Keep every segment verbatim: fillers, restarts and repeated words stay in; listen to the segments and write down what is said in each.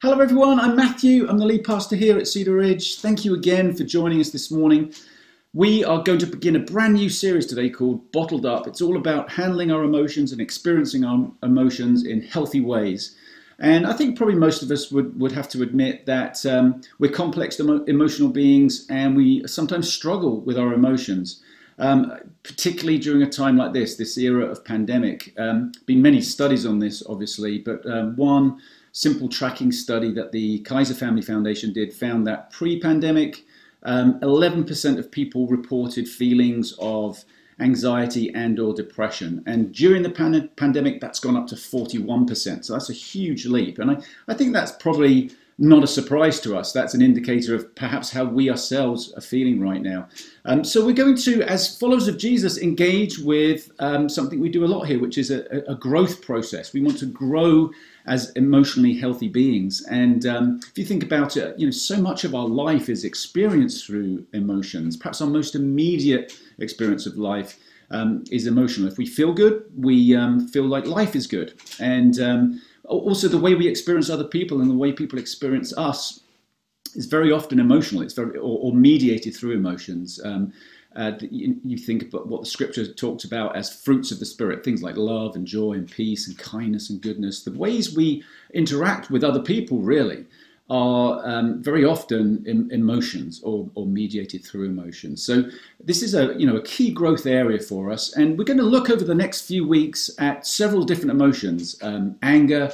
Hello everyone, I'm Matthew. I'm the lead pastor here at Cedar Ridge. Thank you again for joining us this morning. We are going to begin a brand new series today called Bottled Up. It's all about handling our emotions and experiencing our emotions in healthy ways. And I think probably most of us would, would have to admit that um, we're complex emo- emotional beings and we sometimes struggle with our emotions. Um, particularly during a time like this, this era of pandemic. Um, been many studies on this, obviously, but um, one simple tracking study that the Kaiser Family Foundation did found that pre-pandemic, um, eleven percent of people reported feelings of anxiety and or depression. And during the pan- pandemic, that's gone up to forty-one percent. So that's a huge leap. And I, I think that's probably not a surprise to us. That's an indicator of perhaps how we ourselves are feeling right now. Um, so we're going to, as followers of Jesus, engage with um, something we do a lot here, which is a, a growth process. We want to grow as emotionally healthy beings. And um, if you think about it, you know, so much of our life is experienced through emotions. Perhaps our most immediate experience of life um, is emotional. If we feel good, we um, feel like life is good. And um, also the way we experience other people and the way people experience us is very often emotional. It's very or, or mediated through emotions. Um, uh, you, you think about what the scripture talks about as fruits of the spirit, things like love and joy and peace and kindness and goodness. The ways we interact with other people really are um, very often in, emotions or, or mediated through emotions. So this is a you know a key growth area for us, and we're going to look over the next few weeks at several different emotions: um, anger,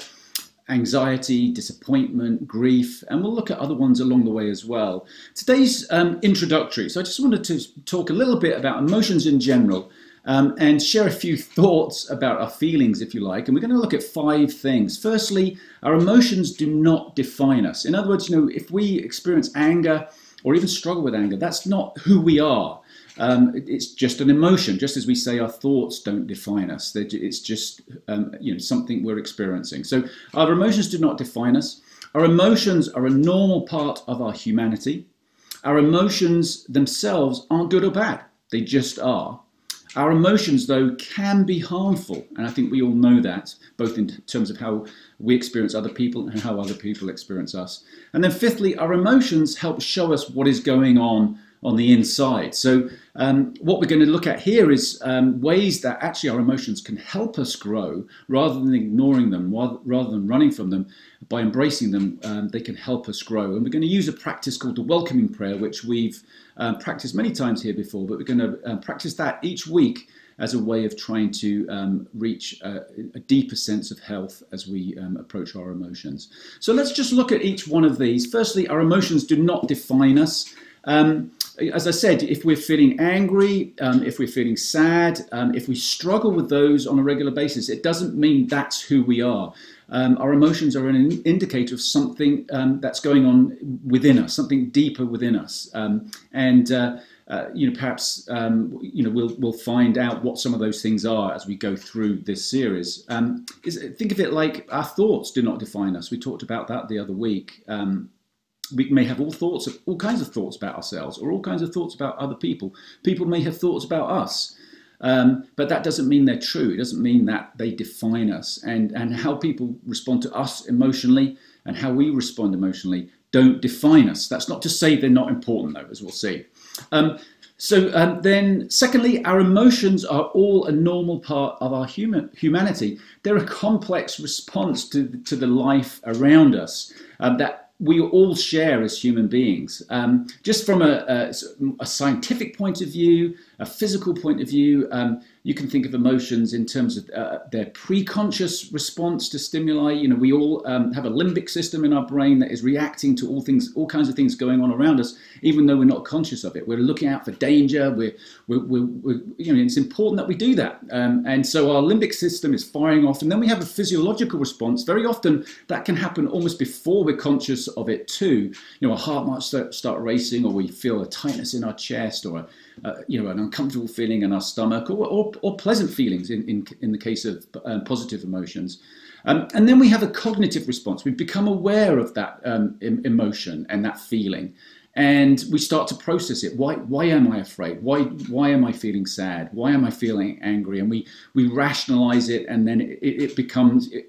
anxiety, disappointment, grief, and we'll look at other ones along the way as well. Today's um, introductory, so I just wanted to talk a little bit about emotions in general. Um, and share a few thoughts about our feelings, if you like. And we're going to look at five things. Firstly, our emotions do not define us. In other words, you know, if we experience anger or even struggle with anger, that's not who we are. Um, it's just an emotion, just as we say our thoughts don't define us. It's just um, you know something we're experiencing. So our emotions do not define us. Our emotions are a normal part of our humanity. Our emotions themselves aren't good or bad. They just are. Our emotions, though, can be harmful, and I think we all know that, both in terms of how we experience other people and how other people experience us. And then fifthly, our emotions help show us what is going on on the inside. So um, what we're going to look at here is um, ways that actually our emotions can help us grow rather than ignoring them, rather than running from them. By embracing them, um, they can help us grow. And we're going to use a practice called the welcoming prayer, which we've uh, practiced many times here before, but we're going to uh, practice that each week as a way of trying to um, reach a, a deeper sense of health as we um, approach our emotions. So let's just look at each one of these. Firstly, our emotions do not define us. Um, as I said, if we're feeling angry, um, if we're feeling sad, um, if we struggle with those on a regular basis, it doesn't mean that's who we are. Um, our emotions are an indicator of something um, that's going on within us, something deeper within us. Um, and uh, uh, you know, perhaps um, you know we'll we'll find out what some of those things are as we go through this series. Um, is, think of it like our thoughts do not define us. We talked about that the other week. Um, We may have all thoughts, all kinds of thoughts about ourselves, or all kinds of thoughts about other people. People may have thoughts about us, um, but that doesn't mean they're true. It doesn't mean that they define us. And and how people respond to us emotionally and how we respond emotionally don't define us. That's not to say they're not important, though, as we'll see. Um, so um, then, secondly, our emotions are all a normal part of our human humanity. They're a complex response to to the life around us um, that we all share as human beings. Um, just from a, a, a scientific point of view, a physical point of view, um, you can think of emotions in terms of uh, their pre-conscious response to stimuli. You know, we all um, have a limbic system in our brain that is reacting to all things, all kinds of things going on around us, even though we're not conscious of it. We're looking out for danger. We're, we're, we're, we're you know, it's important that we do that. Um, and so our limbic system is firing off, and then we have a physiological response. Very often that can happen almost before we're conscious of it too. You know, our heart might start, start racing, or we feel a tightness in our chest, or a, uh, you know, an uncomfortable feeling in our stomach, or, or, or pleasant feelings in, in, in the case of um, positive emotions. Um, and then we have a cognitive response. We become aware of that um, emotion and that feeling. And we start to process it. Why, why am I afraid? Why, why am I feeling sad? Why am I feeling angry? And we, we rationalize it, and then it, it becomes, it, it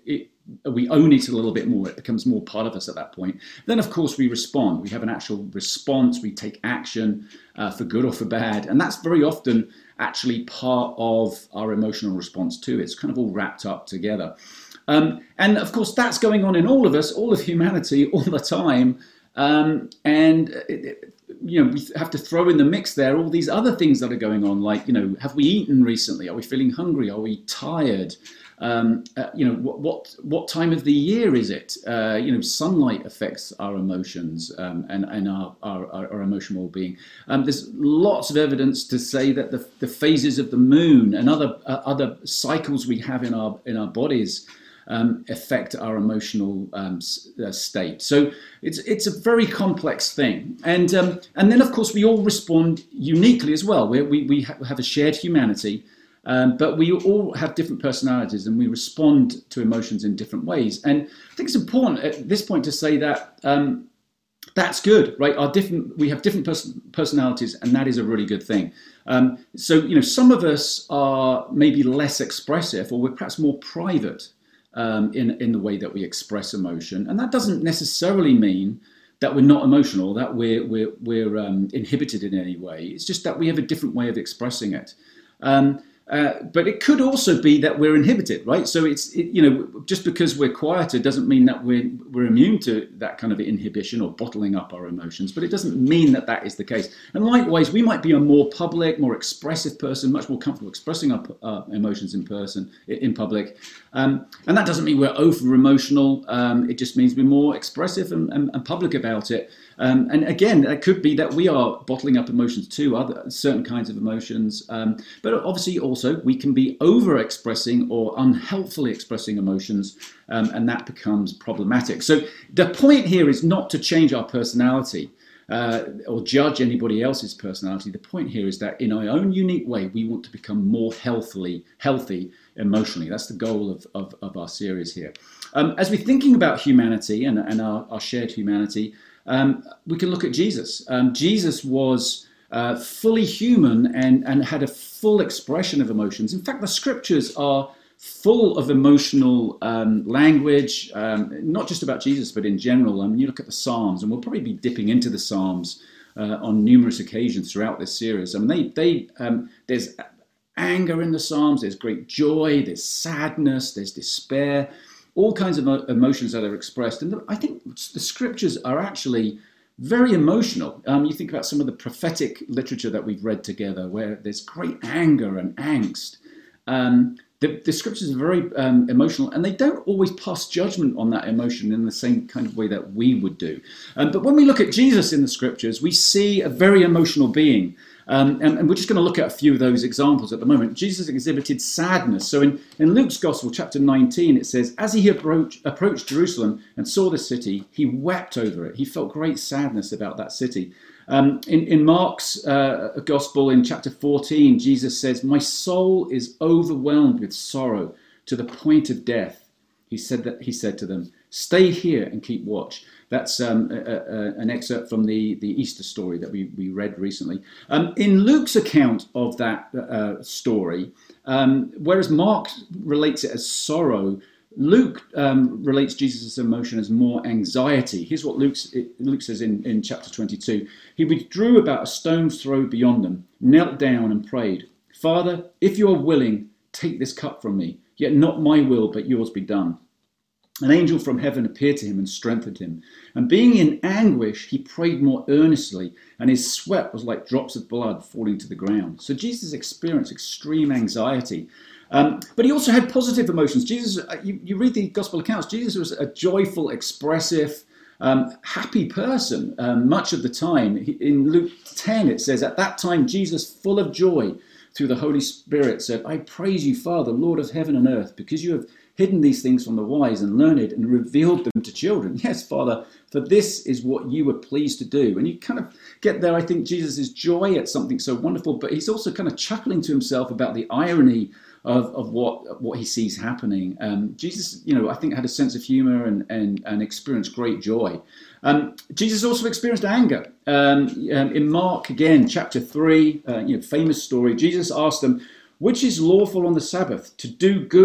we own it a little bit more. It becomes more part of us at that point. Then, of course, we respond. We have an actual response. We take action uh, for good or for bad. And that's very often actually part of our emotional response too. It's kind of all wrapped up together. Um, and, of course, that's going on in all of us, all of humanity, all the time. Um, and, it, it, you know, we have to throw in the mix there all these other things that are going on, like, you know, have we eaten recently? Are we feeling hungry? Are we tired? Um, uh, you know, what, what what time of the year is it? Uh, you know, sunlight affects our emotions um, and, and our, our, our emotional well-being. Um, there's lots of evidence to say that the, the phases of the moon and other uh, other cycles we have in our in our bodies Um, affect our emotional um, uh, state. So it's it's a very complex thing, and um, and then of course we all respond uniquely as well. We we, we ha- have a shared humanity, um, but we all have different personalities, and we respond to emotions in different ways. And I think it's important at this point to say that um, that's good, right? Our different we have different pers- personalities, and that is a really good thing. Um, so you know, some of us are maybe less expressive, or we're perhaps more private Um, in in the way that we express emotion, and that doesn't necessarily mean that we're not emotional, that we're we're we're um, inhibited in any way. It's just that we have a different way of expressing it. Um, uh, but it could also be that we're inhibited, right? So it's it, you know, just because we're quieter doesn't mean that we're we're immune to that kind of inhibition or bottling up our emotions. But it doesn't mean that that is the case. And likewise, we might be a more public, more expressive person, much more comfortable expressing our uh, emotions in person, in public. Um, and that doesn't mean we're over emotional. Um, it just means we're more expressive and, and, and public about it. Um, and again, it could be that we are bottling up emotions too, other certain kinds of emotions. Um, but obviously also we can be over expressing or unhelpfully expressing emotions, um, and that becomes problematic. So the point here is not to change our personality uh, or judge anybody else's personality. The point here is that in our own unique way, we want to become more healthily, healthy emotionally. That's the goal of, of, of our series here. Um, as we're thinking about humanity and, and our, our shared humanity, um, we can look at Jesus. Um, Jesus was uh, fully human and, and had a full expression of emotions. In fact, the scriptures are full of emotional um, language, um, not just about Jesus, but in general. I mean, you look at the Psalms, and we'll probably be dipping into the Psalms uh, on numerous occasions throughout this series. I mean, they, they um, there's anger in the Psalms, there's great joy, there's sadness, there's despair, all kinds of emotions that are expressed. And I think the scriptures are actually very emotional. Um, you think about some of the prophetic literature that we've read together, where there's great anger and angst. Um, the, the scriptures are very um, emotional, and they don't always pass judgment on that emotion in the same kind of way that we would do. Um, but when we look at Jesus in the scriptures, we see a very emotional being. Um, and, and we're just going to look at a few of those examples at the moment. Jesus exhibited sadness. So in, in Luke's Gospel, chapter nineteen, it says, as he approached, approached Jerusalem and saw the city, he wept over it. He felt great sadness about that city. Um, in, in Mark's uh, Gospel, in chapter fourteen, Jesus says, my soul is overwhelmed with sorrow to the point of death. He said that he said to them, stay here and keep watch. That's um, a, a, an excerpt from the, the Easter story that we, we read recently. Um, in Luke's account of that uh, story, um, whereas Mark relates it as sorrow, Luke um, relates Jesus' emotion as more anxiety. Here's what Luke's, Luke says in, in chapter twenty-two. He withdrew about a stone's throw beyond them, knelt down and prayed, Father, if you are willing, take this cup from me, yet not my will, but yours be done. An angel from heaven appeared to him and strengthened him. And being in anguish, he prayed more earnestly, and his sweat was like drops of blood falling to the ground. So Jesus experienced extreme anxiety. Um, but he also had positive emotions. Jesus, you, you read the gospel accounts, Jesus was a joyful, expressive, um, happy person um, much of the time. He, in Luke ten, it says, at that time, Jesus, full of joy through the Holy Spirit, said, I praise you, Father, Lord of heaven and earth, because you have hidden these things from the wise and learned and revealed them to children. Yes, Father, for this is what you were pleased to do. And you kind of get there, I think, Jesus' joy at something so wonderful, but he's also kind of chuckling to himself about the irony of, of what what he sees happening. Um, Jesus, you know, I think had a sense of humor and, and, and experienced great joy. Um, Jesus also experienced anger. Um, um, in Mark, again, chapter three, uh, you know, famous story, Jesus asked them, which is lawful on the Sabbath, to do good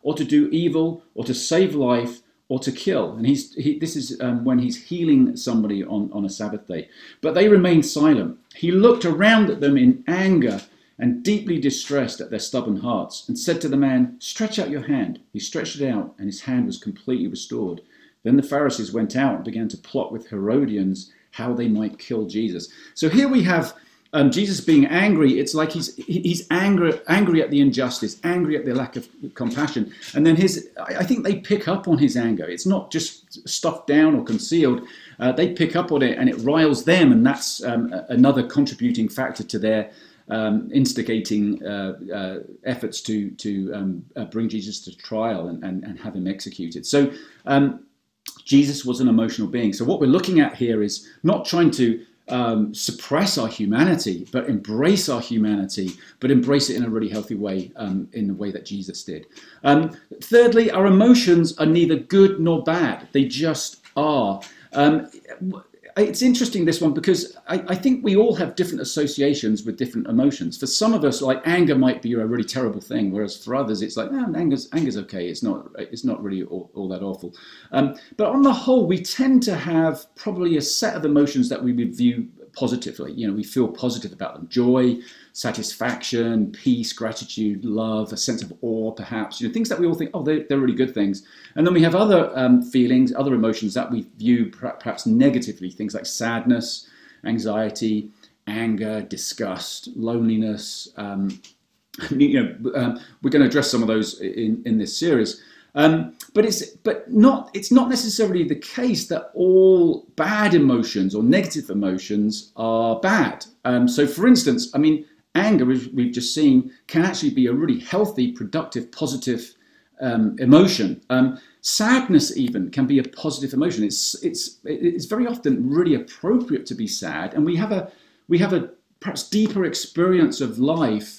or to do evil, or to save life, or to kill. And he's he, this is um, when he's healing somebody on, on a Sabbath day. But they remained silent. He looked around at them in anger and deeply distressed at their stubborn hearts, and said to the man, "Stretch out your hand." He stretched it out, and his hand was completely restored. Then the Pharisees went out and began to plot with Herodians how they might kill Jesus. So here we have um, Jesus being angry. It's like he's he's angry, angry at the injustice, angry at the lack of compassion. And then his, I think they pick up on his anger. It's not just stuffed down or concealed. Uh, they pick up on it, and it riles them, and that's um, another contributing factor to their um, instigating uh, uh, efforts to to um, uh, bring Jesus to trial and, and, and have him executed. So um, Jesus was an emotional being. So what we're looking at here is not trying to um, suppress our humanity, but embrace our humanity, but embrace it in a really healthy way, um, in the way that Jesus did. Um, thirdly, our emotions are neither good nor bad. They just are. Um, It's interesting, this one, because I, I think we all have different associations with different emotions. For some of us, like, anger might be a really terrible thing, whereas for others, it's like, oh, anger's, anger's okay. It's not, it's not really all, all that awful. Um, but on the whole, we tend to have probably a set of emotions that we would view positively. You know, we feel positive about them: joy, satisfaction, peace, gratitude, love, a sense of awe, perhaps. You know, things that we all think, oh, they're, they're really good things. And then we have other um, feelings, other emotions that we view perhaps negatively, things like sadness, anxiety, anger, disgust, loneliness. Um, you know, um, we're going to address some of those in, in this series. Um, but it's but not it's not necessarily the case that all bad emotions or negative emotions are bad. Um, so, for instance, I mean, anger, as we've just seen, can actually be a really healthy, productive, positive um, emotion. Um, sadness even can be a positive emotion. It's it's it's very often really appropriate to be sad, and we have a we have a perhaps deeper experience of life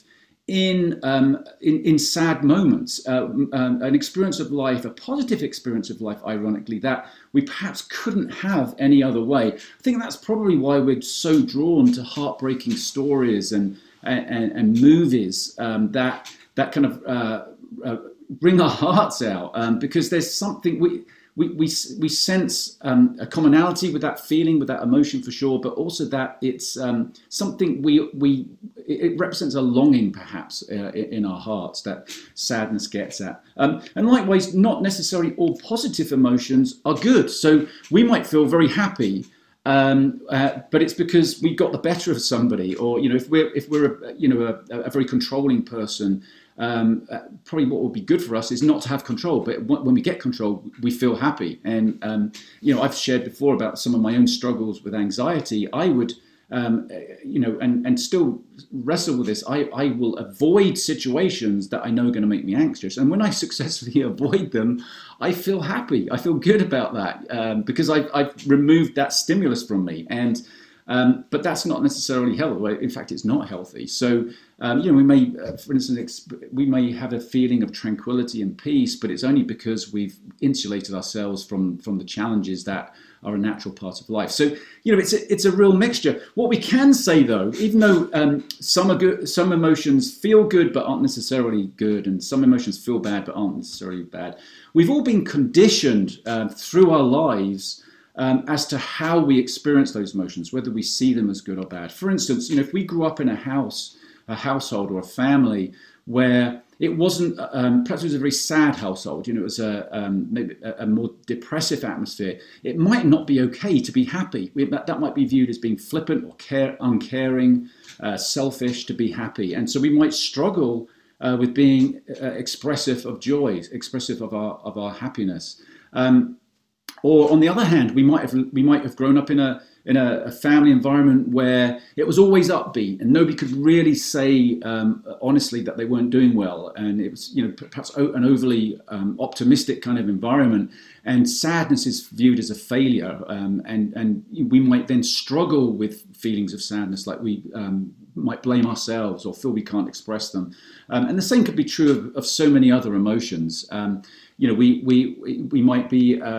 in um, in, in sad moments, uh, um, an experience of life, a positive experience of life, ironically, that we perhaps couldn't have any other way. I think that's probably why we're so drawn to heartbreaking stories and and, and movies um, that that kind of uh, uh, bring our hearts out, um, because there's something we. We, we, we sense um, a commonality with that feeling, with that emotion, for sure, but also that it's um, something we, we, it represents a longing perhaps uh, in our hearts that sadness gets at. Um, and likewise, not necessarily all positive emotions are good. So we might feel very happy, um, uh, but it's because we got the better of somebody, or, you know, if we're, if we're a, you know, a, a very controlling person, Um, uh, probably what would be good for us is not to have control, but when we get control, we feel happy. And, um, you know, I've shared before about some of my own struggles with anxiety. I would, um, you know, and, and still wrestle with this. I, I will avoid situations that I know are going to make me anxious. And when I successfully avoid them, I feel happy. I feel good about that um, because I've, I've removed that stimulus from me. And Um, but that's not necessarily healthy. In fact, it's not healthy. So, um, you know, we may, uh, for instance, we may have a feeling of tranquility and peace, but it's only because we've insulated ourselves from from the challenges that are a natural part of life. So, you know, it's a, it's a real mixture. What we can say, though, even though um, some are good, some emotions feel good but aren't necessarily good, and some emotions feel bad but aren't necessarily bad, we've all been conditioned uh, through our lives Um, as to how we experience those emotions, whether we see them as good or bad. For instance, you know, if we grew up in a house, a household or a family where it wasn't, um, perhaps it was a very sad household, you know, it was a um, maybe a, a more depressive atmosphere, it might not be okay to be happy. We, that, that might be viewed as being flippant or care, uncaring, uh, selfish to be happy. And so we might struggle uh, with being uh, expressive of joy, expressive of our of our happiness. Um, Or on the other hand, we might have we might have grown up in a in a, a family environment where it was always upbeat and nobody could really say um, honestly that they weren't doing well, and it was, you know, perhaps an overly um, optimistic kind of environment. And sadness is viewed as a failure, um, and and we might then struggle with feelings of sadness, like we um, might blame ourselves or feel we can't express them. Um, and the same could be true of, of so many other emotions. Um, you know, we we we might be um,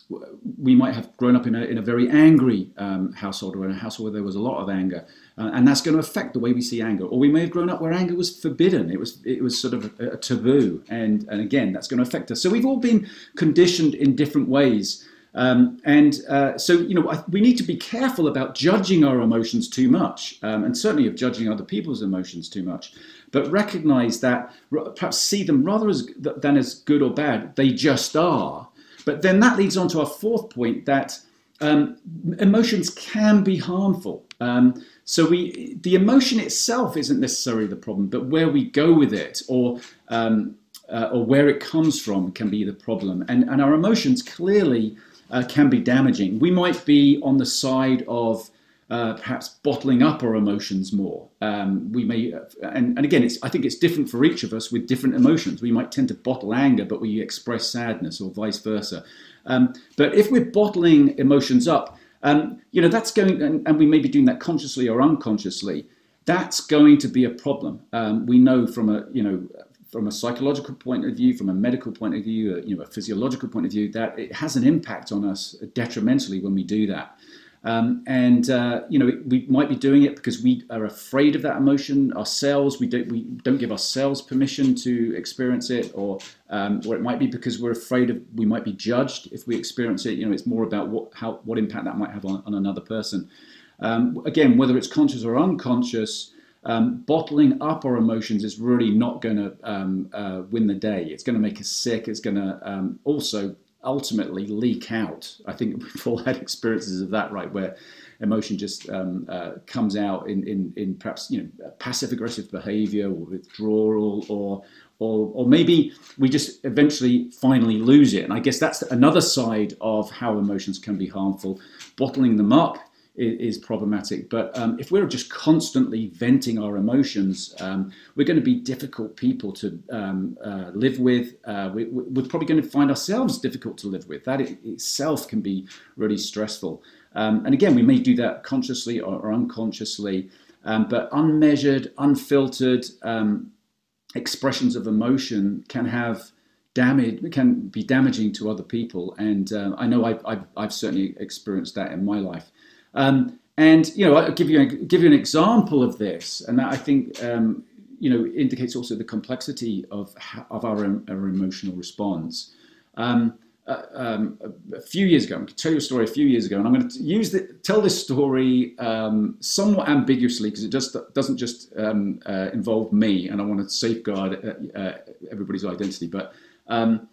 we might have grown up in a, in a very angry um, household, or in a household where there was a lot of anger, uh, and that's going to affect the way we see anger. Or we may have grown up where anger was forbidden; it was it was sort of a, a taboo, and and again, that's going to affect us. So we've all been conditioned in different ways, um, and uh, so you know we need to be careful about judging our emotions too much, um, and certainly of judging other people's emotions too much. But recognize that, perhaps see them rather as than as good or bad. They just are. But then that leads on to our fourth point, that um, emotions can be harmful. Um, so we, the emotion itself isn't necessarily the problem, but where we go with it, or um, uh, or where it comes from, can be the problem. And and our emotions clearly uh, can be damaging. We might be on the side of Uh, perhaps bottling up our emotions more. Um, we may, and, and again, it's, I think it's different for each of us with different emotions. We might tend to bottle anger, but we express sadness, or vice versa. Um, but if we're bottling emotions up, um, you know, that's going, and, and we may be doing that consciously or unconsciously, that's going to be a problem. Um, we know from a, you know, from a psychological point of view, from a medical point of view, you know, a physiological point of view, that it has an impact on us detrimentally when we do that. Um, and uh, you know, we might be doing it because we are afraid of that emotion ourselves. We don't we don't give ourselves permission to experience it, or um, or it might be because we're afraid of we might be judged if we experience it. You know, it's more about what how what impact that might have on, on another person. Um, again, whether it's conscious or unconscious, um, bottling up our emotions is really not going to um, uh, win the day. It's going to make us sick. It's going to um, also ultimately leak out. I think we've all had experiences of that, right, where emotion just um, uh, comes out in, in, in perhaps, you know, passive aggressive behavior, or withdrawal, or, or or maybe we just eventually finally lose it. And I guess that's another side of how emotions can be harmful. Bottling them up is problematic, but um, if we're just constantly venting our emotions, um, we're going to be difficult people to um, uh, live with. Uh, we, we're probably going to find ourselves difficult to live with. That it, itself can be really stressful. Um, and again, we may do that consciously or, or unconsciously, um, but unmeasured, unfiltered um, expressions of emotion can have damage, can be damaging to other people. And uh, I know I've, I've, I've certainly experienced that in my life. Um, and, you know, I'll give you, a, give you an example of this, and that I think, um, you know, indicates also the complexity of, of our, our emotional response. Um, uh, um, a few years ago, I'm going to tell you a story a few years ago, and I'm going to use the, tell this story um, somewhat ambiguously, because it just doesn't just um, uh, involve me, and I want to safeguard uh, uh, everybody's identity. But um,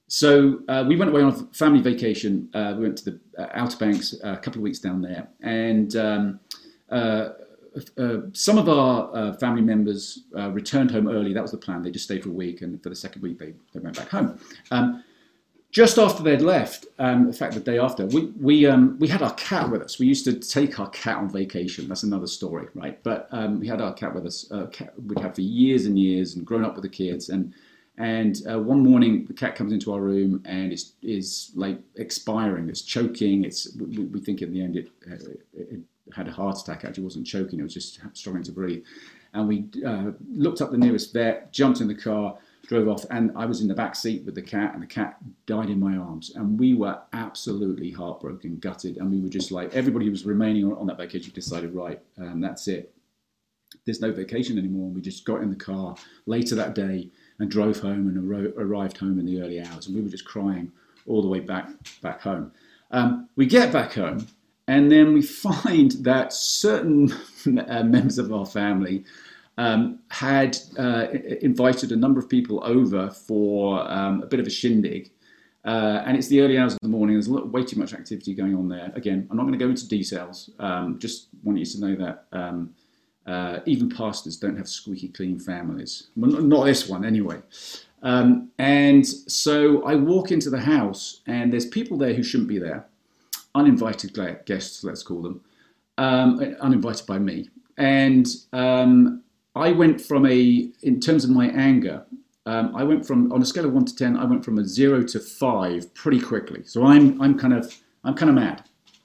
So uh, we went away on a family vacation. Uh, we went to the uh, Outer Banks, uh, a couple of weeks down there. And um, uh, uh, some of our uh, family members uh, returned home early. That was the plan. They just stayed for a week. And for the second week, they, they went back home. Um, just after they'd left, um, in fact, the day after, we, we, um, we had our cat with us. We used to take our cat on vacation. That's another story, right? But um, we had our cat with us. Uh, cat we'd had for years and years, and grown up with the kids. And And uh, one morning, the cat comes into our room and is is like expiring. It's choking. It's we, we think in the end it, it had a heart attack. Actually, it wasn't choking. It was just struggling to breathe. And we uh, looked up the nearest vet, jumped in the car, drove off, and I was in the back seat with the cat, and the cat died in my arms. And we were absolutely heartbroken, gutted, and we were just like, everybody who was remaining on, on that vacation decided, right, um, that's it. There's no vacation anymore. And we just got in the car later that day and drove home, and ar- arrived home in the early hours, and we were just crying all the way back back home. Um, we get back home, and then we find that certain uh, members of our family um, had uh, invited a number of people over for um, a bit of a shindig. Uh, and it's the early hours of the morning. There's a lot, way too much activity going on there. Again, I'm not going to go into details. Um, just want you to know that um, Uh, even pastors don't have squeaky clean families. Well, not this one, anyway. Um, and so I walk into the house, and there's people there who shouldn't be there. Uninvited guests, let's call them. Um, uninvited by me. And um, I went from a, in terms of my anger, um, I went from, on a scale of one to ten, I went from a zero to five pretty quickly. So I'm, I'm kind of, I'm kind of mad.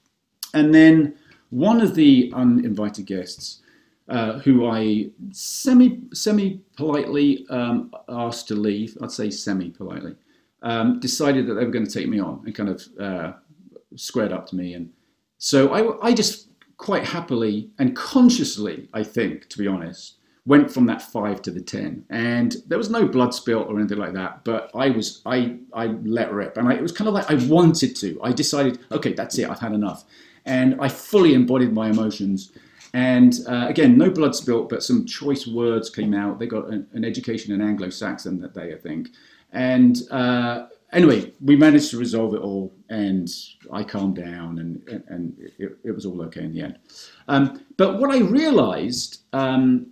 And then one of the uninvited guests, Uh, who I semi semi politely um, asked to leave. I'd say semi politely. um, decided that they were going to take me on and kind of uh, squared up to me. And so I, I just quite happily and consciously, I think, to be honest, went from that five to the ten. And there was no blood spilt or anything like that, but I was, I, I let rip. And I, it was kind of like I wanted to. I decided, okay, that's it, I've had enough. And I fully embodied my emotions. And uh, again, no blood spilt, but some choice words came out. They got an, an education in Anglo-Saxon that day, I think. And uh, anyway, we managed to resolve it all, and I calmed down, and, and it, it was all okay in the end. Um, but what I realized um,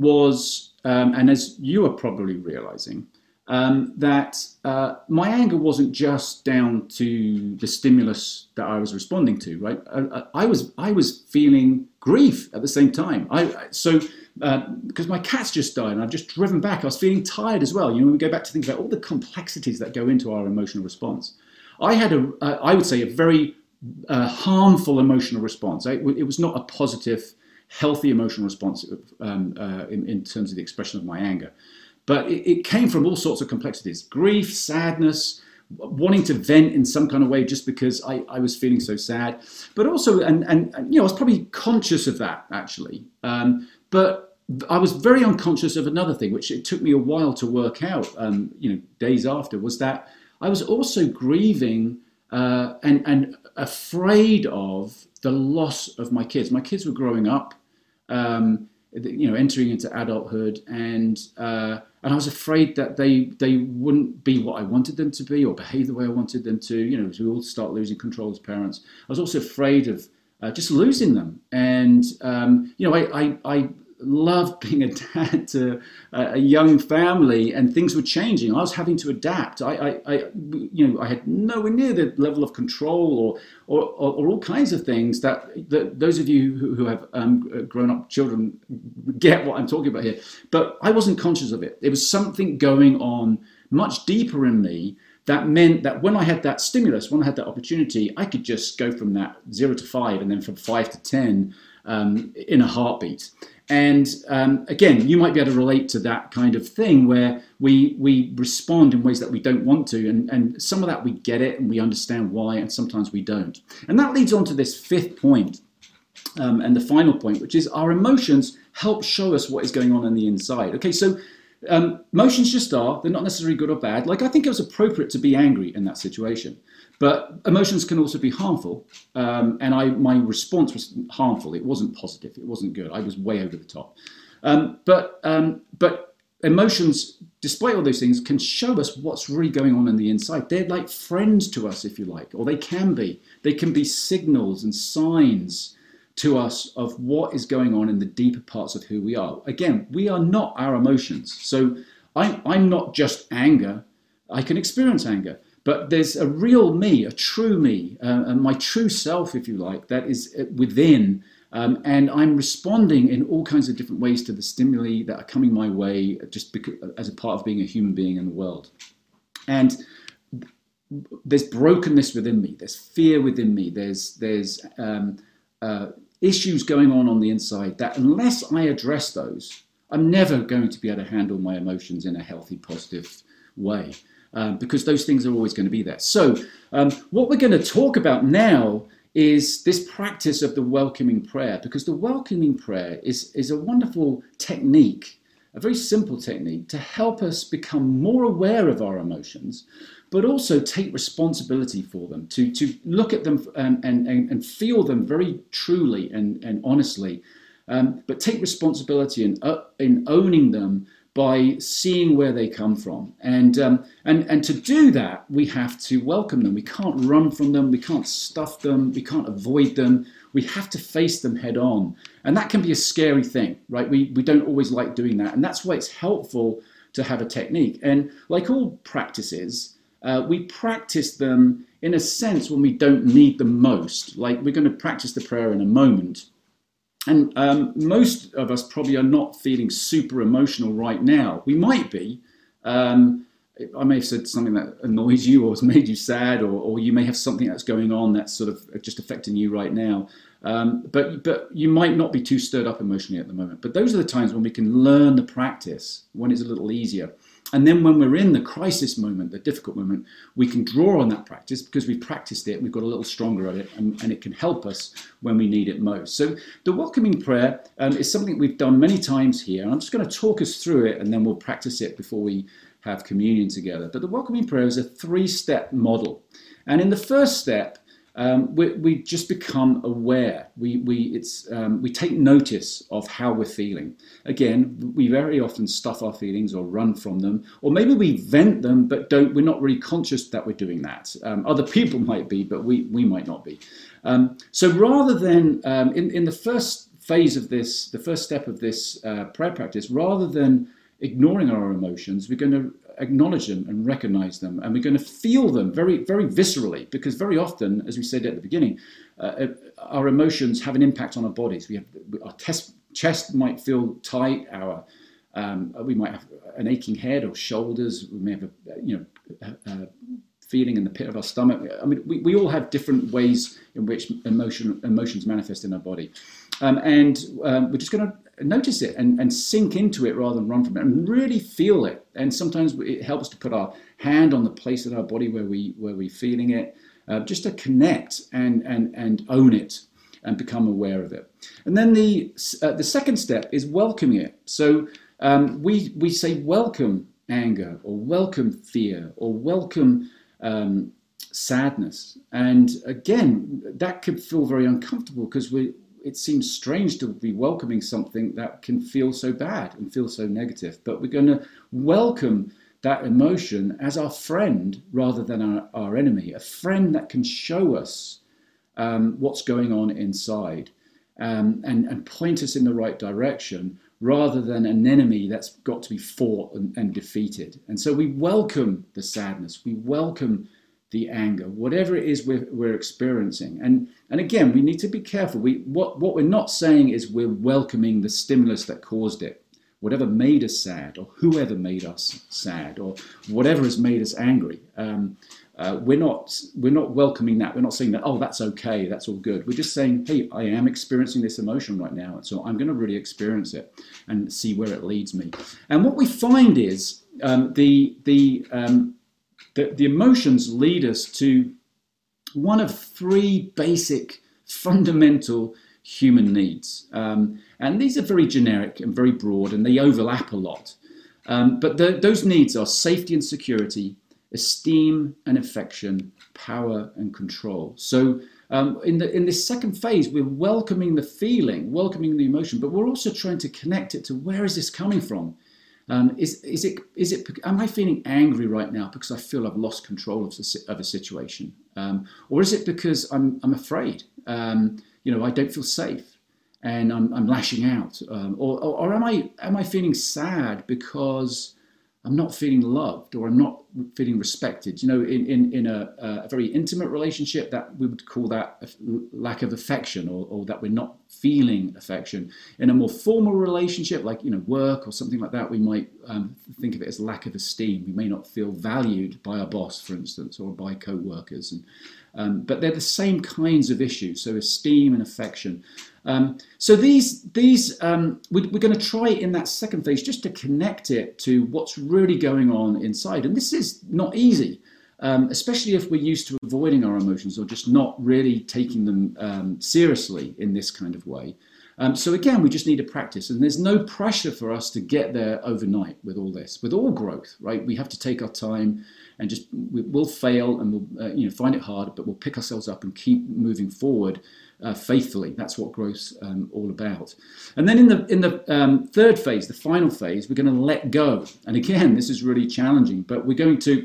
was, um, and as you are probably realizing, um, that uh, my anger wasn't just down to the stimulus that I was responding to, right? I, I was I was feeling grief at the same time. I so because uh, my cat's just died and I've just driven back, I was feeling tired as well. You know, we go back to think about all the complexities that go into our emotional response. I had a, uh, I would say, a very uh, harmful emotional response. I, it was not a positive, healthy emotional response um, uh, in, in terms of the expression of my anger. But it, it came from all sorts of complexities: grief, sadness, wanting to vent in some kind of way just because I, I was feeling so sad. But also, and, and, and you know, I was probably conscious of that, actually. Um, but I was very unconscious of another thing, which it took me a while to work out, um, you know, days after, was that I was also grieving uh, and, and afraid of the loss of my kids. My kids were growing up. Um, you know, entering into adulthood, and uh, and I was afraid that they they wouldn't be what I wanted them to be or behave the way I wanted them to. You know, as we all start losing control as parents. I was also afraid of uh, just losing them, and um, you know, I I, I loved being a dad to a, a young family, and things were changing. I was having to adapt. I, I, I you know, I had nowhere near the level of control or or, or, or all kinds of things that, that those of you who, who have um, grown up children get what I'm talking about here. But I wasn't conscious of it. There was something going on much deeper in me that meant that when I had that stimulus, when I had that opportunity, I could just go from that zero to five, and then from five to ten um, in a heartbeat. And um, again, you might be able to relate to that kind of thing where we we respond in ways that we don't want to. And, and some of that we get it and we understand why, and sometimes we don't. And that leads on to this fifth point, um, and the final point, which is our emotions help show us what is going on in the inside. Okay, so um, emotions just are. They're not necessarily good or bad. Like, I think it was appropriate to be angry in that situation. But emotions can also be harmful, um, and I my response was harmful. It wasn't positive. It wasn't good. I was way over the top. Um, but um, but emotions, despite all those things, can show us what's really going on in the inside. They're like friends to us, if you like, or they can be. They can be signals and signs to us of what is going on in the deeper parts of who we are. Again, we are not our emotions. So I'm, I'm not just anger. I can experience anger. But there's a real me, a true me, uh, and my true self, if you like, that is within. Um, and I'm responding in all kinds of different ways to the stimuli that are coming my way, just because, as a part of being a human being in the world. And there's brokenness within me. There's fear within me. There's there's um, uh, issues going on on the inside that, unless I address those, I'm never going to be able to handle my emotions in a healthy, positive way. Um, because those things are always going to be there. So um, what we're going to talk about now is this practice of the welcoming prayer, because the welcoming prayer is, is a wonderful technique, a very simple technique to help us become more aware of our emotions, but also take responsibility for them, to, to look at them and, and, and feel them very truly and, and honestly, um, but take responsibility in, uh, in owning them by seeing where they come from. And, um, and, and to do that, we have to welcome them. We can't run from them. We can't stuff them. We can't avoid them. We have to face them head on. And that can be a scary thing, right? We, we don't always like doing that. And that's why it's helpful to have a technique. And like all practices, uh, we practice them in a sense when we don't need them most. Like, we're going to practice the prayer in a moment. And um, most of us probably are not feeling super emotional right now. We might be. Um, I may have said something that annoys you or has made you sad, or, or you may have something that's going on that's sort of just affecting you right now. Um, but, but you might not be too stirred up emotionally at the moment. But those are the times when we can learn the practice, when it's a little easier. And then when we're in the crisis moment, the difficult moment, we can draw on that practice because we've practiced it, we've got a little stronger at it, and, and it can help us when we need it most. So the welcoming prayer um, is something we've done many times here. And I'm just going to talk us through it, and then we'll practice it before we have communion together. But the welcoming prayer is a three-step model. And in the first step, Um, we, we just become aware. We, we, it's, um, we take notice of how we're feeling. Again, we very often stuff our feelings or run from them, or maybe we vent them, but don't, we're not really conscious that we're doing that. Um, other people might be, but we, we might not be. Um, so rather than, um, in, in the first phase of this, the first step of this uh, prayer practice, rather than ignoring our emotions, we're going to acknowledge them and recognize them, and we're going to feel them very, very viscerally, because very often, as we said at the beginning, uh, our emotions have an impact on our bodies. We have our chest, chest might feel tight, our um, we might have an aching head or shoulders. We may have a you know a, a feeling in the pit of our stomach. I mean, we, we all have different ways in which emotion emotions manifest in our body, um, and um, we're just going to notice it and, and sink into it rather than run from it, and really feel it. And sometimes it helps to put our hand on the place in our body where we where we're feeling it, uh, just to connect and and and own it and become aware of it. And then the uh, the second step is welcoming it. So um, we we say welcome anger, or welcome fear, or welcome um, sadness. And again, that could feel very uncomfortable because we. It seems strange to be welcoming something that can feel so bad and feel so negative. But we're going to welcome that emotion as our friend rather than our, our enemy, a friend that can show us um, what's going on inside um, and, and point us in the right direction, rather than an enemy that's got to be fought and, and defeated. And so we welcome the sadness, we welcome the anger, whatever it is we're, we're experiencing. And and again, we need to be careful. We what, what we're not saying is we're welcoming the stimulus that caused it, whatever made us sad, or whoever made us sad, or whatever has made us angry. Um, uh, we're not we're not welcoming that. We're not saying that, oh, that's okay, that's all good. We're just saying, hey, I am experiencing this emotion right now, and so I'm going to really experience it and see where it leads me. And what we find is um, the the um, The, the emotions lead us to one of three basic fundamental human needs. Um, and these are very generic and very broad, and they overlap a lot. Um, but the, those needs are safety and security, esteem and affection, power and control. So um, in, the, in this second phase, we're welcoming the feeling, welcoming the emotion, but we're also trying to connect it to where is this coming from? Um, is, is it, is it, am I feeling angry right now because I feel I've lost control of, the, of a situation? Um, or is it because I'm, I'm afraid? Um, you know, I don't feel safe and I'm, I'm lashing out. Um, or or, or am, I, am I feeling sad because I'm not feeling loved, or I'm not feeling respected? You know, in, in, in a, a very intimate relationship, that we would call that a lack of affection, or, or that we're not feeling affection. In a more formal relationship, like, you know, work or something like that, we might um, think of it as lack of esteem. We may not feel valued by our boss, for instance, or by co-workers. And, um, but they're the same kinds of issues, so esteem and affection. Um, so these, these um, we, we're going to try in that second phase just to connect it to what's really going on inside. And this is not easy, um, especially if we're used to avoiding our emotions or just not really taking them um, seriously in this kind of way. Um, so again, we just need to practice, and there's no pressure for us to get there overnight with all this, with all growth, right? We have to take our time, and just we, we'll fail and we'll uh, you know find it hard, but we'll pick ourselves up and keep moving forward uh, faithfully. That's what growth's um, all about. And then in the in the um, third phase, the final phase, we're going to let go. And again, this is really challenging, but we're going to,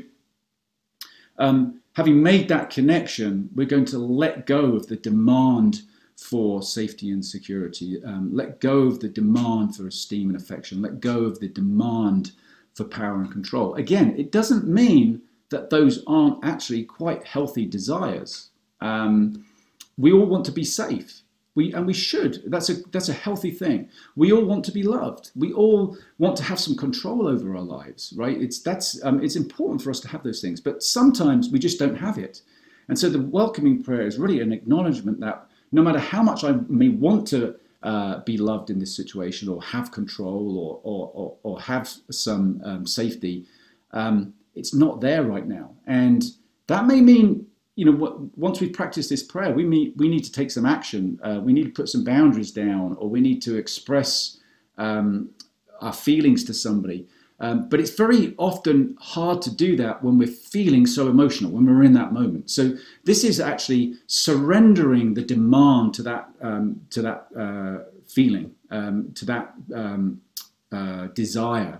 um, having made that connection, we're going to let go of the demand for safety and security, um, let go of the demand for esteem and affection, let go of the demand for power and control. Again, it doesn't mean that those aren't actually quite healthy desires. Um, we all want to be safe. We, and we should. That's a, that's a healthy thing. We all want to be loved. We all want to have some control over our lives, right? It's, that's, um, it's important for us to have those things, but sometimes we just don't have it. And so the welcoming prayer is really an acknowledgement that no matter how much I may want to uh, be loved in this situation, or have control, or or or, or have some um, safety. Um, it's not there right now, and that may mean, you know, once we practice this prayer, we meet, we need to take some action. Uh, we need to put some boundaries down, or we need to express um, our feelings to somebody. Um, but it's very often hard to do that when we're feeling so emotional, when we're in that moment. So this is actually surrendering the demand to that um, to that uh, feeling, um, to that um, uh, desire,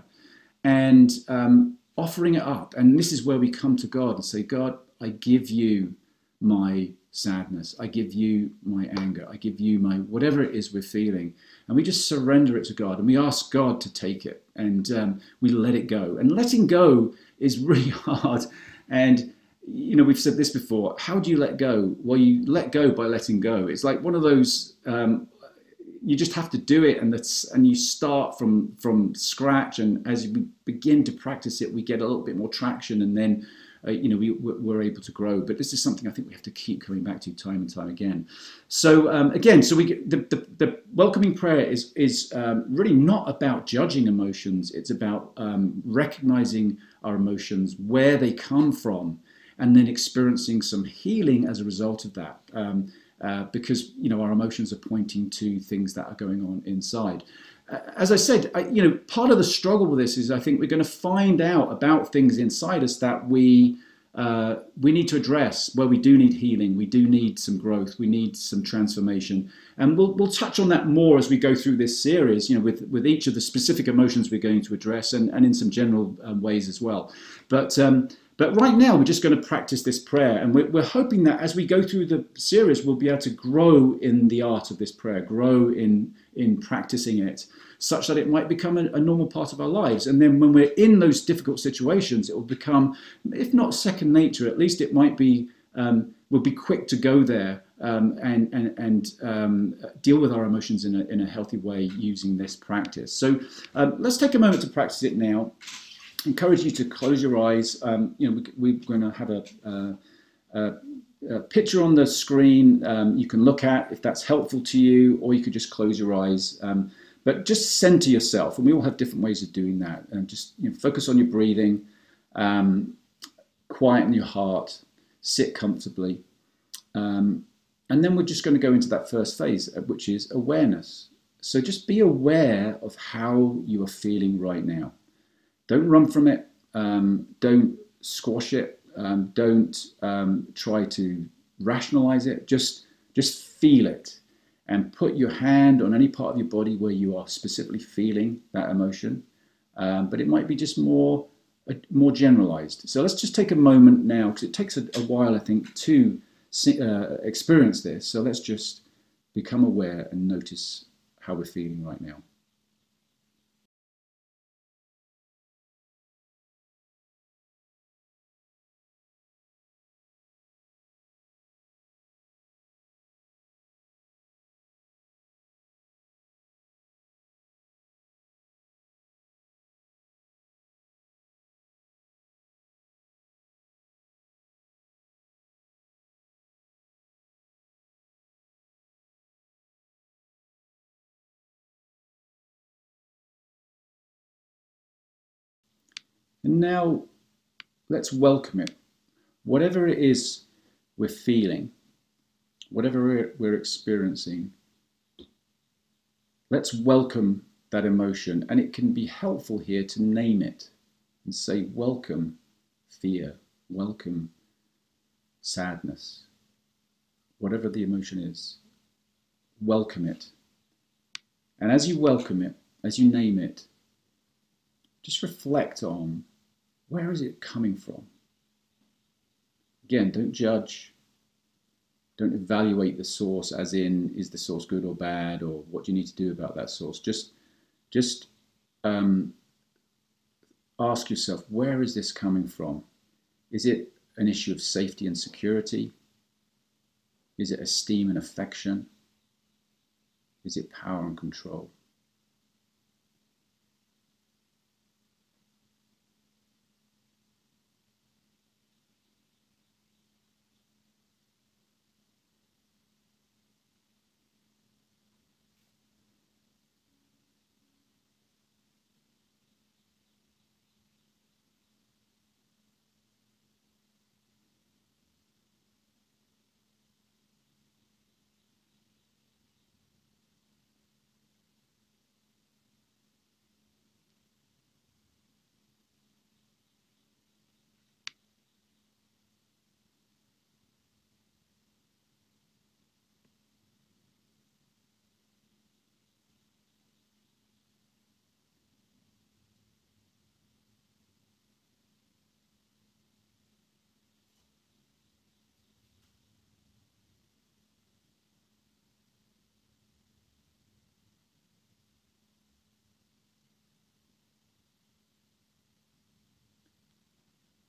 and um, offering it up. And this is where we come to God and say, God, I give you my sadness. I give you my anger. I give you my whatever it is we're feeling. And we just surrender it to God, and we ask God to take it, and um, we let it go. And letting go is really hard. And, you know, we've said this before. How do you let go? Well, you let go by letting go. It's like one of those, um, you just have to do it, and that's, and you start from, from scratch. And as we begin to practice it, we get a little bit more traction, and then Uh, you know, we, we're able to grow. But this is something I think we have to keep coming back to time and time again. So um, again, so we get the, the, the welcoming prayer is, is um, really not about judging emotions. It's about um, recognizing our emotions, where they come from, and then experiencing some healing as a result of that. Um, uh, because, you know, our emotions are pointing to things that are going on inside. As I said, I, you know, part of the struggle with this is I think we're going to find out about things inside us that we uh, we need to address, where we do need healing, we do need some growth, we need some transformation, and we'll we'll touch on that more as we go through this series. You know, with with each of the specific emotions we're going to address, and and in some general um, ways as well. But um, But right now, we're just going to practice this prayer, and we're, we're hoping that as we go through the series, we'll be able to grow in the art of this prayer, grow in, in practicing it, such that it might become a, a normal part of our lives. And then when we're in those difficult situations, it will become, if not second nature, at least it might be, um, we'll be quick to go there um, and, and, and um, deal with our emotions in a, in a healthy way using this practice. So um, let's take a moment to practice it now. Encourage you to close your eyes. Um, you know, we, we're going to have a, a, a picture on the screen um, you can look at if that's helpful to you, or you could just close your eyes. Um, but just center yourself, and we all have different ways of doing that. And just, you know, focus on your breathing, um, quieten your heart, sit comfortably, um, and then we're just going to go into that first phase, which is awareness. So just be aware of how you are feeling right now. Don't run from it. Um, don't squash it. Um, don't um, try to rationalize it. Just, just feel it, and put your hand on any part of your body where you are specifically feeling that emotion. Um, but it might be just more, uh, more generalized. So let's just take a moment now, because it takes a, a while, I think, to see, uh, experience this. So let's just become aware and notice how we're feeling right now. And now let's welcome it. Whatever it is we're feeling, whatever we're experiencing, let's welcome that emotion. And it can be helpful here to name it and say, welcome fear, welcome sadness, whatever the emotion is, welcome it. And as you welcome it, as you name it, just reflect on, where is it coming from? Again, don't judge. Don't evaluate the source as in, is the source good or bad, or what do you need to do about that source? Just, just um, ask yourself, where is this coming from? Is it an issue of safety and security? Is it esteem and affection? Is it power and control?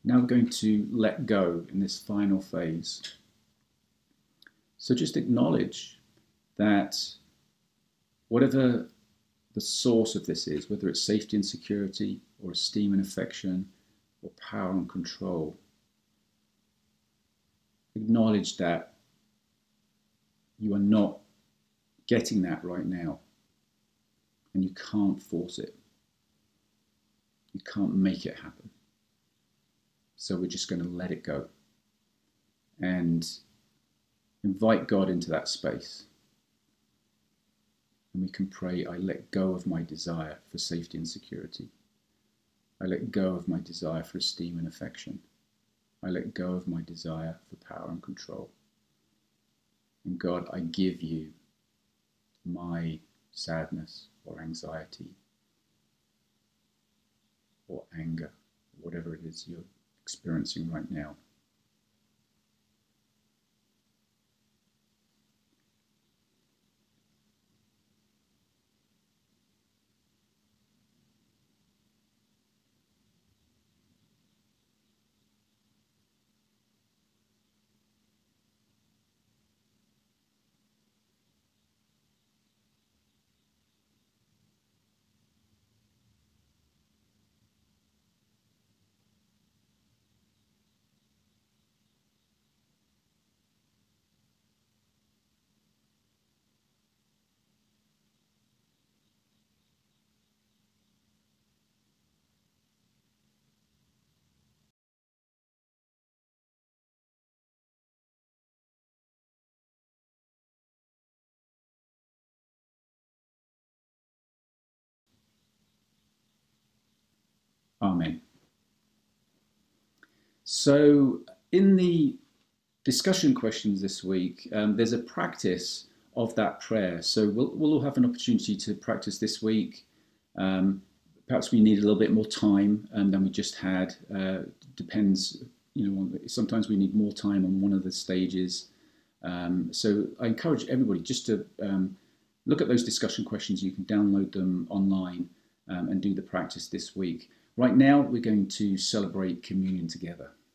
Now we're going to let go in this final phase. So just acknowledge that whatever the source of this is, whether it's safety and security, or esteem and affection, or power and control, acknowledge that you are not getting that right now, and you can't force it. You can't make it happen. So we're just going to let it go and invite God into that space. And we can pray, I let go of my desire for safety and security. I let go of my desire for esteem and affection. I let go of my desire for power and control. And God, I give you my sadness or anxiety or anger, whatever it is you're experiencing right now. Amen. So in the discussion questions this week, um, there's a practice of that prayer. So we'll, we'll all have an opportunity to practice this week. Um, perhaps we need a little bit more time um, than we just had. Uh, depends, you know, sometimes we need more time on one of the stages. Um, so I encourage everybody just to um, look at those discussion questions. You can download them online um, and do the practice this week. Right now, we're going to celebrate communion together.